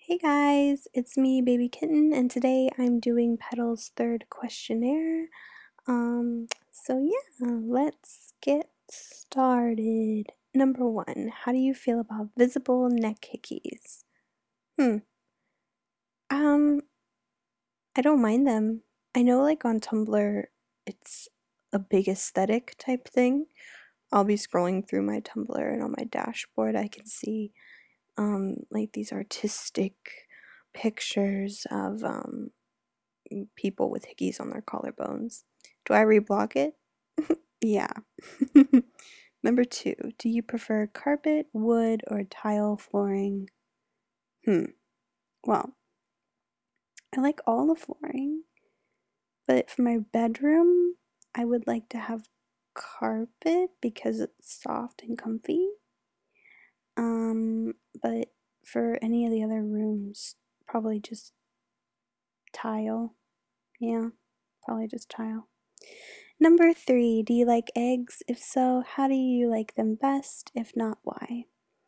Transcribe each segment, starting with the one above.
Hey guys, it's me, Baby Kitten, and today I'm doing Petal's third questionnaire. Let's get started. Number one, how do you feel about visible neck hickeys? Hmm, um, I don't mind them. I know, like, on Tumblr, it's a big aesthetic type thing. I'll be scrolling through my Tumblr, and on my dashboard, I can see, like, these artistic pictures of, people with hickeys on their collarbones. Do I reblock it? Yeah. Number two, do you prefer carpet, wood, or tile flooring? Well, I like all the flooring, but for my bedroom, I would like to have carpet because it's soft and comfy. But for any of the other rooms, probably just tile. Yeah, probably just tile. Number three, do you like eggs? If so, how do you like them best? If not, why?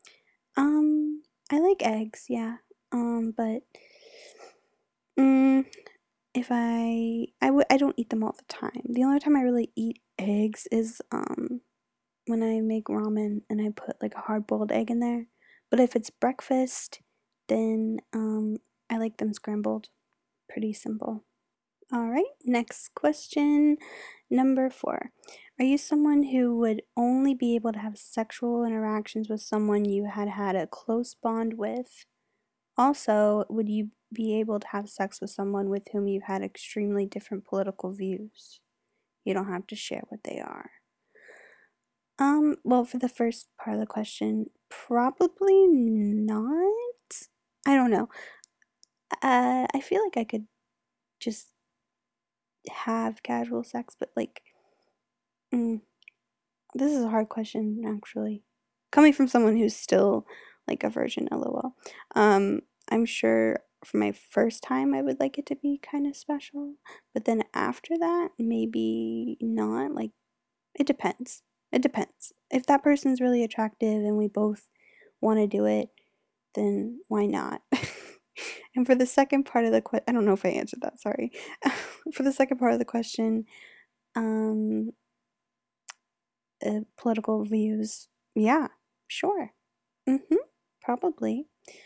I like eggs, yeah. But mm, if I don't eat them all the time. The only time I really eat eggs is when I make ramen and I put like a hard-boiled egg in there. But if it's breakfast, then I like them scrambled. Pretty simple. All right, next question. Number four. Are you someone who would only be able to have sexual interactions with someone you had had a close bond with? Also, would you be able to have sex with someone with whom you had extremely different political views? You don't have to share what they are. Well, for the first part of the question, probably not. I don't know. I feel like I could just have casual sex, but like, this is a hard question, actually. Coming from someone who's still like a virgin, lol. I'm sure for my first time I would like it to be kind of special, but then after that, maybe not. Like, it depends. It depends. If that person's really attractive and we both want to do it, then why not? And for the second part of the question, I don't know if I answered that, sorry. For the second part of the question, um, political views. Yeah, sure. Mm-hmm. Probably.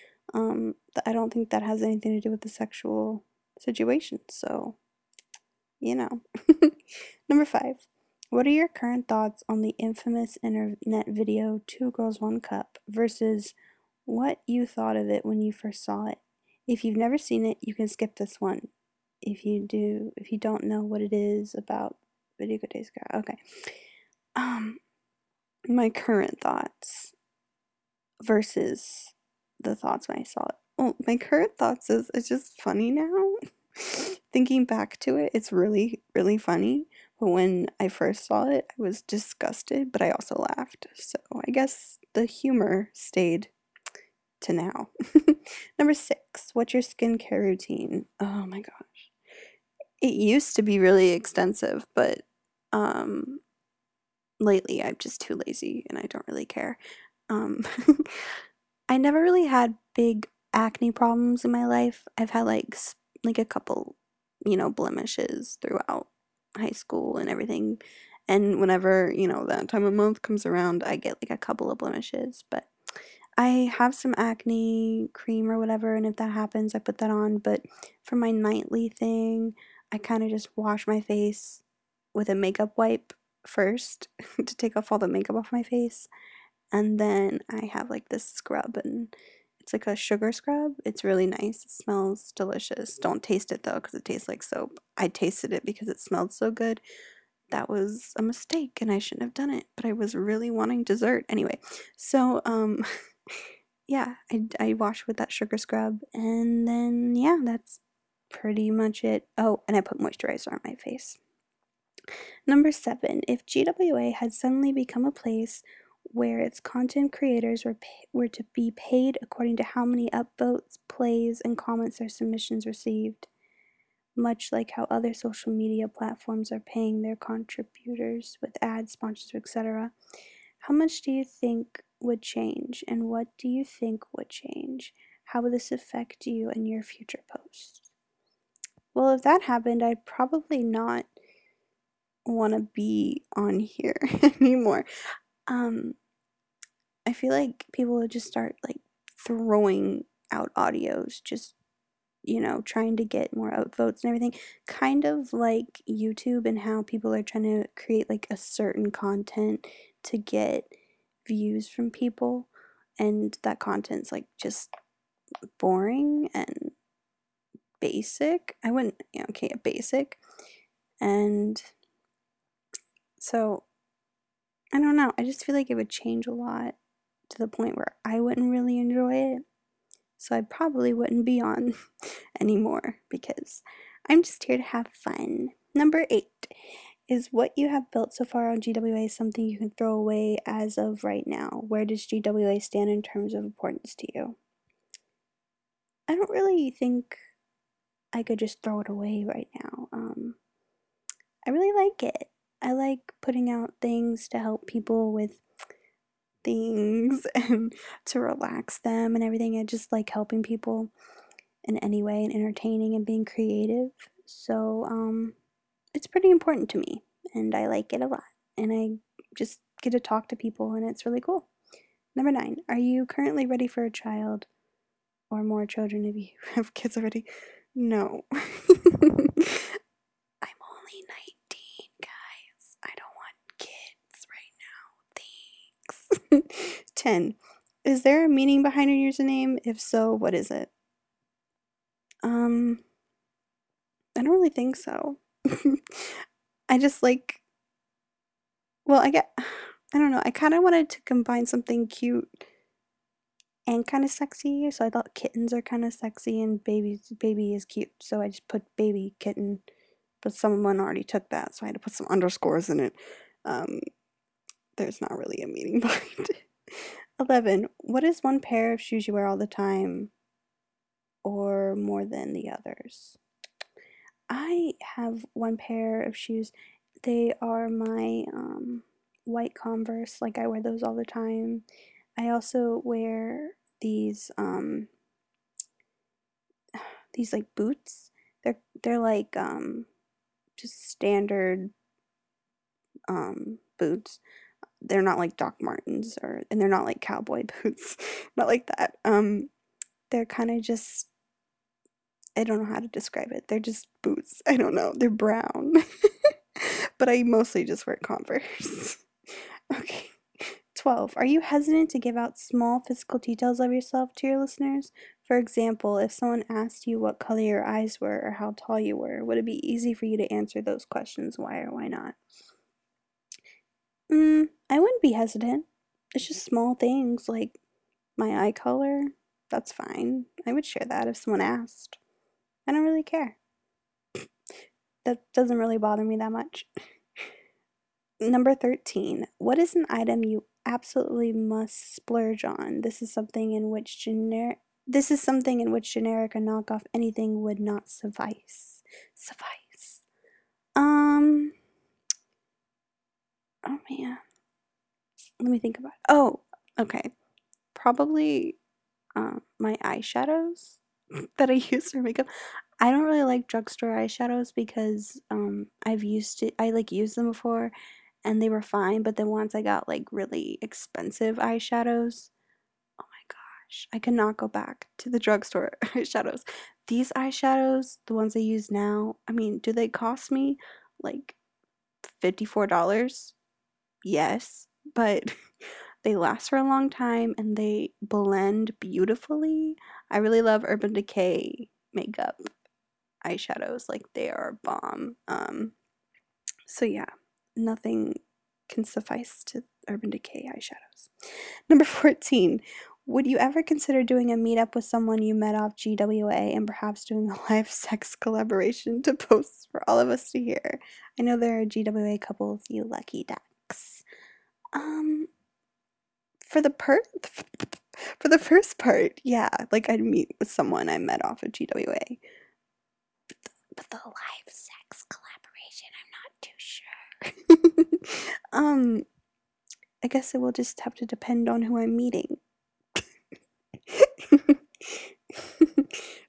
I don't think that has anything to do with the sexual situation, so, you know. Number five. What are your current thoughts on the infamous internet video Two Girls, One Cup versus what you thought of it when you first saw it? If you've never seen it, you can skip this one. If you don't know what it is about video days, okay. Um, my current thoughts versus the thoughts when I saw it. Oh, my current thoughts is it's just funny now. Thinking back to it, it's really, really funny. But when I first saw it, I was disgusted, but I also laughed. So I guess the humor stayed to now. Number six, what's your skincare routine? Oh my gosh. It used to be really extensive, but um lately I'm just too lazy and I don't really care. Um I never really had big acne problems in my life. I've had like a couple, blemishes throughout high school and everything. And whenever, that time of month comes around, I get like a couple of blemishes, but I have some acne cream or whatever, and if that happens, I put that on. But for my nightly thing, I kind of just wash my face with a makeup wipe first to take off all the makeup off my face. And then I have like this scrub, and it's like a sugar scrub. It's really nice. It smells delicious. Don't taste it though, because it tastes like soap. I tasted it because it smelled so good. That was a mistake, and I shouldn't have done it. But I was really wanting dessert anyway. So, yeah, I wash with that sugar scrub, and then yeah, that's pretty much it. Oh, and I put moisturizer on my face. Number seven, if GWA had suddenly become a place where its content creators were to be paid according to how many upvotes, plays, and comments their submissions received, much like how other social media platforms are paying their contributors with ads, sponsors, etc., how much do you think would change, and what do you think would change? How will this affect you and your future posts? Well, if that happened, I'd probably not want to be on here anymore. I feel like people would just start like throwing out audios, just trying to get more upvotes and everything. Kind of like YouTube and how people are trying to create like a certain content to get views from people, and that content's like just boring and basic. I wouldn't, okay, basic. And so I don't know. I just feel like it would change a lot to the point where I wouldn't really enjoy it. So I probably wouldn't be on anymore because I'm just here to have fun. Number 8 is what you have built so far on GWA something you can throw away as of right now? Where does GWA stand in terms of importance to you? I don't really think I could just throw it away right now. I really like it. I like putting out things to help people with things and to relax them and everything. I just like helping people in any way and entertaining and being creative. So, it's pretty important to me and I like it a lot. And I just get to talk to people and it's really cool. Number 9, are you currently ready for a child or more children if you have kids already? No. I'm only 19, guys. I don't want kids right now. Thanks. 10. Is there a meaning behind your username? If so, what is it? I don't really think so. I just like, well, I don't know. I kind of wanted to combine something cute and kind of sexy, so I thought kittens are kind of sexy and baby is cute, so I just put baby kitten, but someone already took that, so I had to put some underscores in it. There's not really a meaning behind it. 11. What is one pair of shoes you wear all the time or more than the others? I have one pair of shoes. They are my white Converse. Like I wear those all the time. I also wear these like boots. They're like just standard boots. They're not like Doc Martens and they're not like cowboy boots. Not like that. They're kind of just, I don't know how to describe it. They're just boots. I don't know. They're brown. But I mostly just wear Converse. Okay. 12. Are you hesitant to give out small physical details of yourself to your listeners? For example, if someone asked you what color your eyes were or how tall you were, would it be easy for you to answer those questions? Why or why not? I wouldn't be hesitant. It's just small things like my eye color. That's fine. I would share that if someone asked. I don't really care. That doesn't really bother me that much. Number 13. What is an item you absolutely must splurge on? This is something in which generic or knockoff anything would not suffice. Oh man. Let me think about it. Oh, okay. Probably my eyeshadows that I use for makeup. I don't really like drugstore eyeshadows because I like used them before and they were fine, but then once I got like really expensive eyeshadows, oh my gosh, I could not go back to the drugstore eyeshadows. These eyeshadows, the ones I use now, I mean, do they cost me like $54? Yes, but they last for a long time and they blend beautifully. I really love Urban Decay makeup eyeshadows, like they are bomb. So yeah, nothing can suffice to Urban Decay eyeshadows. Number 14. Would you ever consider doing a meetup with someone you met off GWA and perhaps doing a live sex collaboration to post for all of us to hear? I know there are GWA couples, you lucky ducks. For the for the first part, yeah, like I'd meet with someone I met off of GWA. But the live sex collaboration, I'm not too sure. I guess it will just have to depend on who I'm meeting.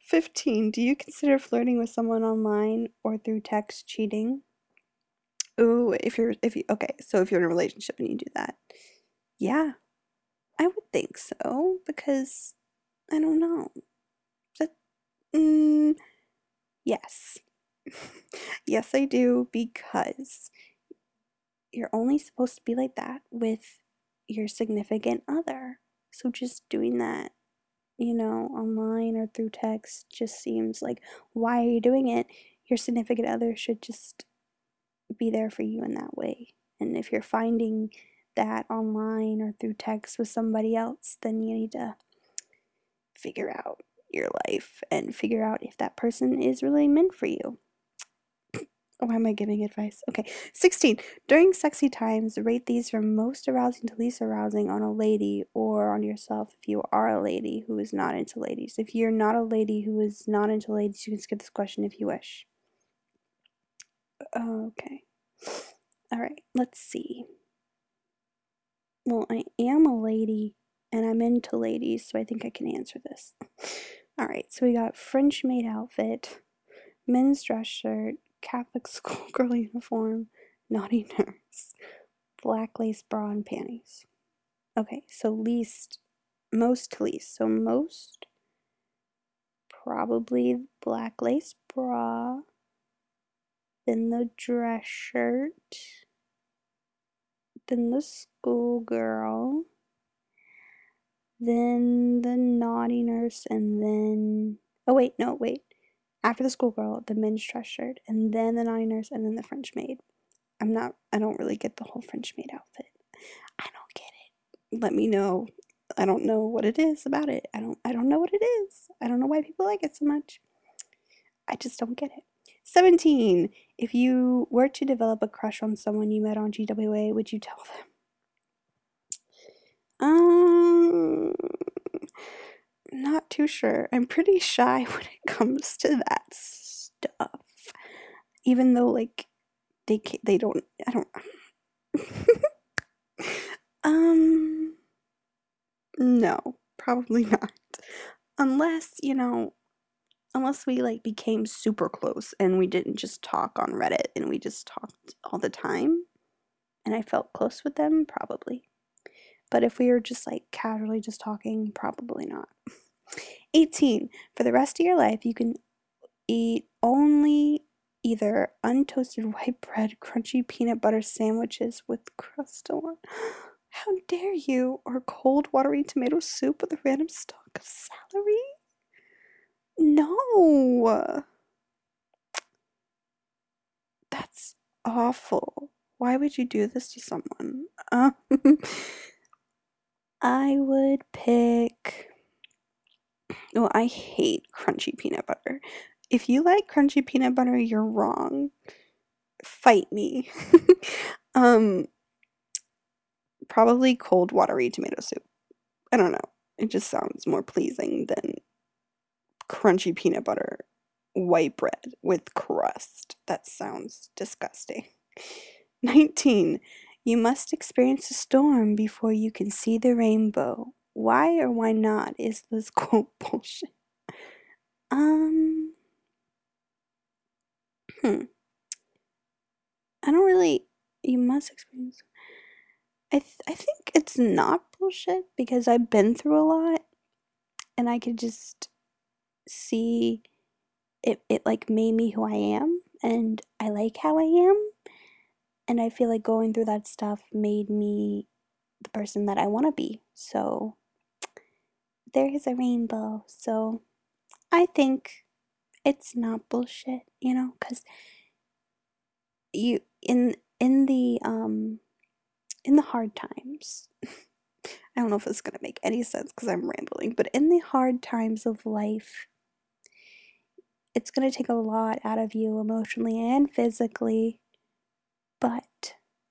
15. Do you consider flirting with someone online or through text cheating? Ooh, if you're in a relationship and you do that. Yeah, I would think so because I don't know. That mm, yes. Yes, I do because you're only supposed to be like that with your significant other. So just doing that, online or through text just seems like, why are you doing it? Your significant other should just be there for you in that way. And if you're finding that online or through text with somebody else, then you need to figure out your life and figure out if that person is really meant for you. Why am I giving advice? Okay. 16. During sexy times, rate these from most arousing to least arousing on a lady or on yourself if you are a lady who is not into ladies. If you're not a lady who is not into ladies, you can skip this question if you wish. Okay. All right. Let's see. Well, I am a lady and I'm into ladies, so I think I can answer this. All right. So we got French maid outfit, men's dress shirt, Catholic schoolgirl uniform, naughty nurse, black lace bra and panties. Okay, so most to least. So most, probably black lace bra, then the dress shirt, then the schoolgirl, then the naughty nurse, and then, oh wait, no, wait. After the schoolgirl, the men's dress shirt, and then the naughty nurse, and then the French maid. I don't really get the whole French maid outfit. I don't get it. Let me know. I don't know what it is about it. I don't know what it is. I don't know why people like it so much. I just don't get it. 17. If you were to develop a crush on someone you met on GWA, would you tell them? Not too sure. I'm pretty shy when it comes to that stuff. Even though they don't I don't no, probably not. Unless, unless we became super close and we didn't just talk on Reddit and we just talked all the time and I felt close with them, probably. But if we were just casually just talking, probably not. 18. For the rest of your life, you can eat only either untoasted white bread, crunchy peanut butter sandwiches with crust on. How dare you? Or cold, watery tomato soup with a random stalk of celery? No! That's awful. Why would you do this to someone? I would pick. Oh, I hate crunchy peanut butter. If you like crunchy peanut butter, you're wrong. Fight me. um, Probably cold, watery tomato soup. I don't know. It just sounds more pleasing than crunchy peanut butter, white bread with crust. That sounds disgusting. 19. You must experience a storm before you can see the rainbow. Why or why not is this quote bullshit? I don't really. You must experience. I think it's not bullshit because I've been through a lot and I could just see it made me who I am and I like how I am and I feel like going through that stuff made me the person that I want to be. So there is a rainbow. So I think it's not bullshit, cuz you in the hard times. I don't know if it's going to make any sense cuz I'm rambling, but in the hard times of life, it's going to take a lot out of you emotionally and physically. But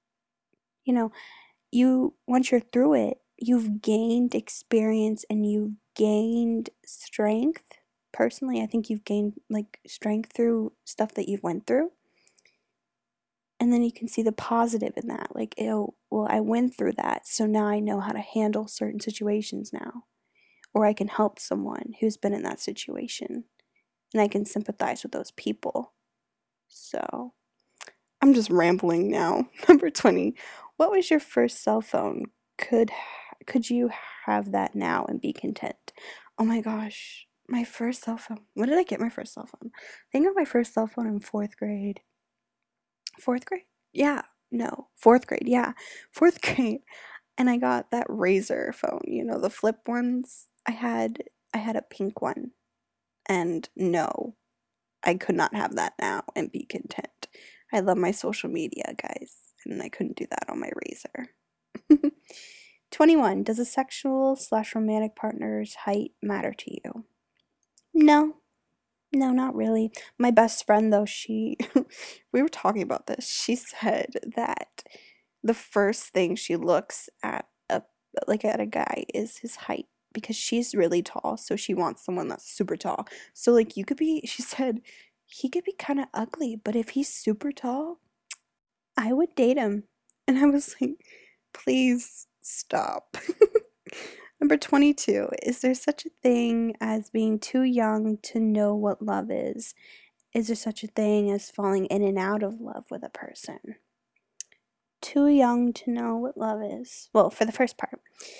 once you're through it, you've gained experience and you've gained strength. Personally, I think you've gained strength through stuff that you've went through. And then you can see the positive in that. Well, I went through that, so now I know how to handle certain situations now. Or I can help someone who's been in that situation. and I can sympathize with those people. So, I'm just rambling now. Number 20. What was your first cell phone? Could you have that now and be content? Oh my gosh, my first cell phone. When did I get my first cell phone? I think I got my first cell phone in 4th grade. 4th grade? Yeah. No, 4th grade. Yeah. 4th grade. And I got that Razor phone, the flip ones. I had a pink one. And no, I could not have that now and be content. I love my social media, guys, and I couldn't do that on my Razor. 21. Does a sexual/romantic partner's height matter to you? No. No, not really. My best friend, though, we were talking about this. She said that the first thing she looks at at a guy is his height because she's really tall, so she wants someone that's super tall. So like she said he could be kind of ugly, but if he's super tall, I would date him. And I was like, please stop. Number 22. Is there such a thing as being too young to know what love is? Is there such a thing as falling in and out of love with a person? Too young to know what love is. Well, for the first part.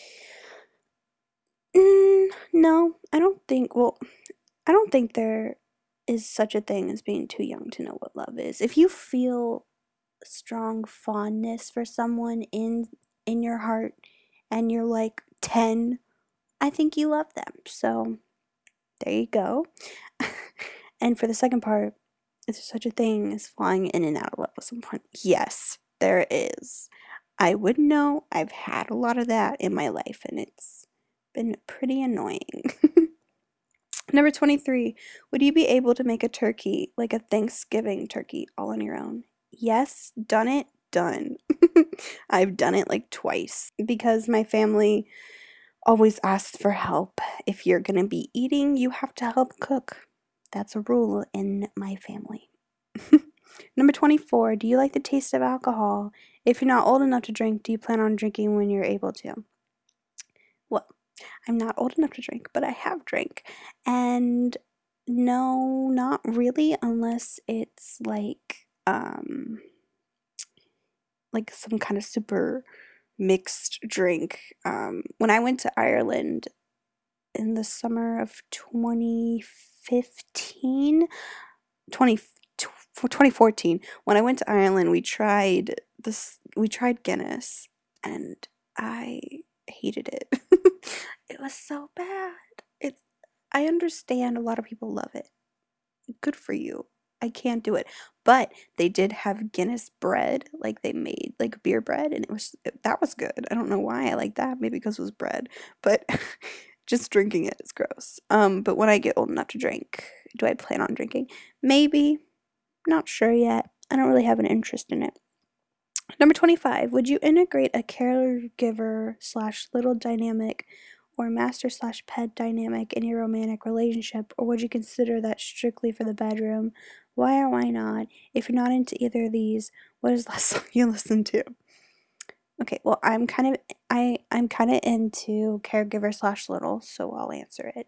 No, I don't think there is such a thing as being too young to know what love is. If you feel strong fondness for someone in your heart and you're like 10, I think you love them. So, there you go. And for the second part, is there such a thing as flying in and out of love with someone? Yes, there is. I would know. I've had a lot of that in my life, and it's been pretty annoying. Number 23. Would you be able to make a turkey, like a Thanksgiving turkey, all on your own? Yes, done it, done. I've done it like twice because my family always asks for help. If you're going to be eating, you have to help cook. That's a rule in my family. Number 24. Do you like the taste of alcohol? If you're not old enough to drink, do you plan on drinking when you're able to? Well, I'm not old enough to drink, but I have drank. And no, not really, unless it's like some kind of super mixed drink. When I went to Ireland in the summer of 2014, when I went to Ireland, we tried Guinness, and I hated it. It was so bad. I understand a lot of people love it. Good for you. I can't do it. But they did have Guinness bread, like they made like beer bread, and that was good. I don't know why I like that. Maybe because it was bread, but just drinking it is gross. But when I get old enough to drink, do I plan on drinking? Maybe. Not sure yet. I don't really have an interest in it. Number 25. Would you integrate a caregiver/little dynamic or master/pet dynamic in your romantic relationship, or would you consider that strictly for the bedroom? Why or why not? If you're not into either of these, what is the last song you listen to? Okay, well, I'm kind of into caregiver/little, so I'll answer it.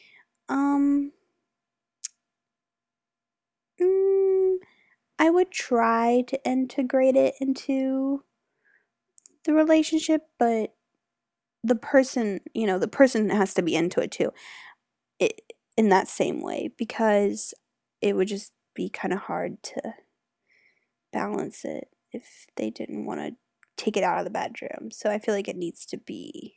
I would try to integrate it into the relationship, but the person has to be into it too. In that same way, because it would just be kind of hard to balance it if they didn't want to take it out of the bedroom. So I feel like it needs to be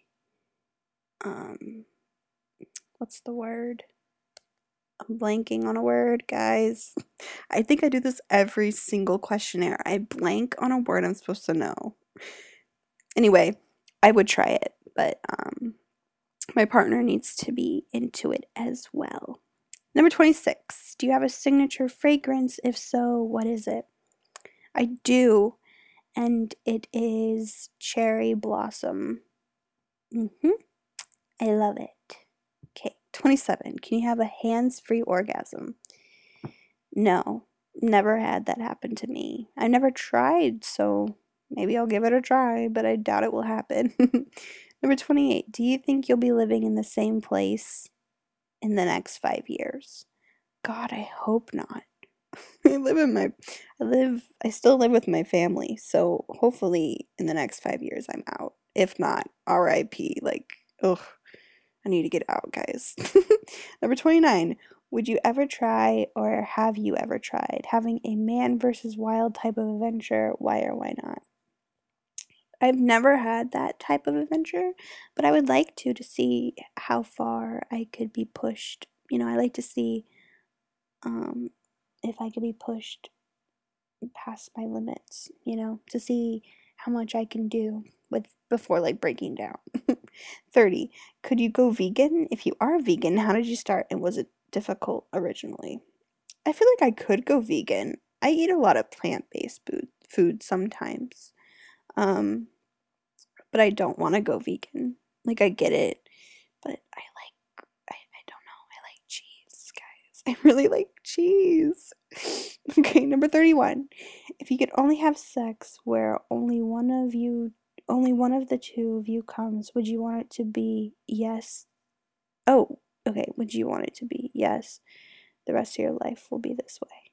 what's the word? I'm blanking on a word, guys. I think I do this every single questionnaire. I blank on a word I'm supposed to know. Anyway, I would try it, but my partner needs to be into it as well. Number 26. Do you have a signature fragrance? If so, what is it? I do, and it is Cherry Blossom. I love it. Okay, 27. Can you have a hands-free orgasm? No, never had that happen to me. I never tried, so maybe I'll give it a try, but I doubt it will happen. Number 28. Do you think you'll be living in the same place in the next 5 years? God, I hope not. I still live with my family, so hopefully in the next 5 years I'm out. If not, RIP. Like, ugh, I need to get out, guys. Number 29. Would you ever try, or have you ever tried, having a man versus wild type of adventure? Why or why not? I've never had that type of adventure, but I would like to see how far I could be pushed. I like to see um, if I could be pushed past my limits, to see how much I can do with before like breaking down. 30. Could you go vegan? If you are vegan, how did you start and was it difficult originally? I feel like I could go vegan. I eat a lot of plant-based food sometimes. Um, but I don't want to go vegan. Like I get it, but I don't know. I like cheese, guys. I really like cheese. Okay, number 31. If you could only have sex where only one of the two of you comes, would you want it to be yes? Oh, okay. Would you want it to be yes? The rest of your life will be this way.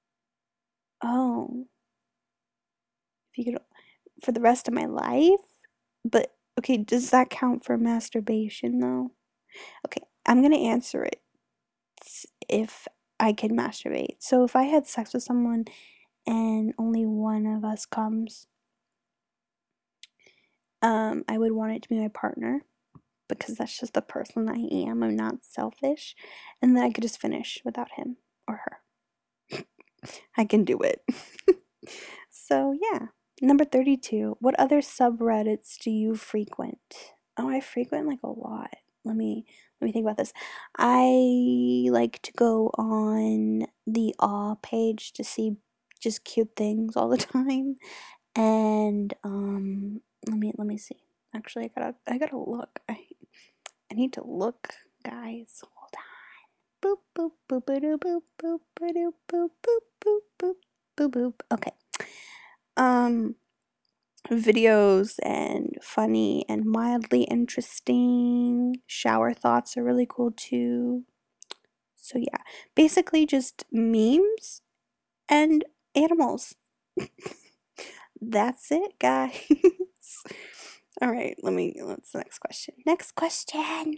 Oh, if you could, for the rest of my life? But, okay, does that count for masturbation though? Okay, I'm gonna answer it if I can masturbate. So if I had sex with someone and only one of us comes, I would want it to be my partner because that's just the person I am. I'm not selfish. And then I could just finish without him or her. I can do it. So, yeah. Number 32. What other subreddits do you frequent? Oh, I frequent like a lot. Let me think about this. I like to go on the awe page to see just cute things all the time. And let me see. Actually, I gotta look. I need to look, guys. Hold on. Boop boop boop boop boop boop boop boop boop boop boop boop boop. Okay. Videos and funny and mildly interesting. Shower thoughts are really cool too. So yeah, basically just memes and animals. That's it, guys. All right, let's the next question. Next question.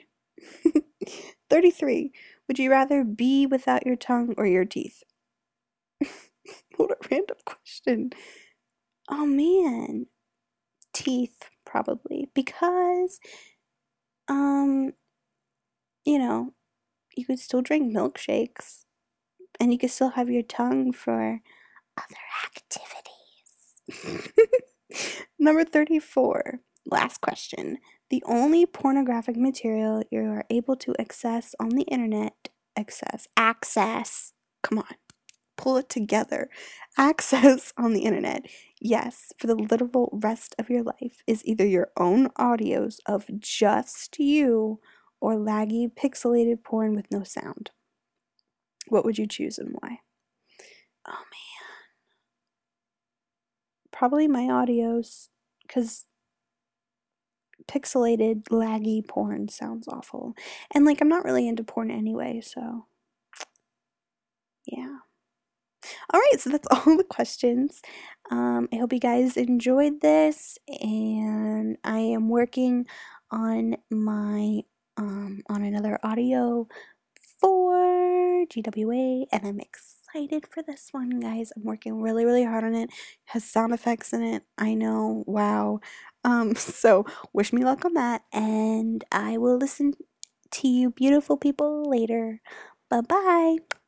33. Would you rather be without your tongue or your teeth? What a random question. Oh man. Teeth, probably. Because, um, you know, you could still drink milkshakes and you could still have your tongue for other activities. Number 34. Last question. The only pornographic material you are able to access on the internet, access, come on, pull it together, access on the internet, yes, for the literal rest of your life, is either your own audios of just you or laggy, pixelated porn with no sound. What would you choose and why? Oh man. Probably my audios, because pixelated, laggy porn sounds awful. And like, I'm not really into porn anyway, so yeah. All right, so that's all the questions. I hope you guys enjoyed this, and I am working on my on another audio for GWA, and I'm excited for this one, guys. I'm working really, really hard on it. It has sound effects in it. I know, wow. So wish me luck on that, and I will listen to you beautiful people later. Bye bye.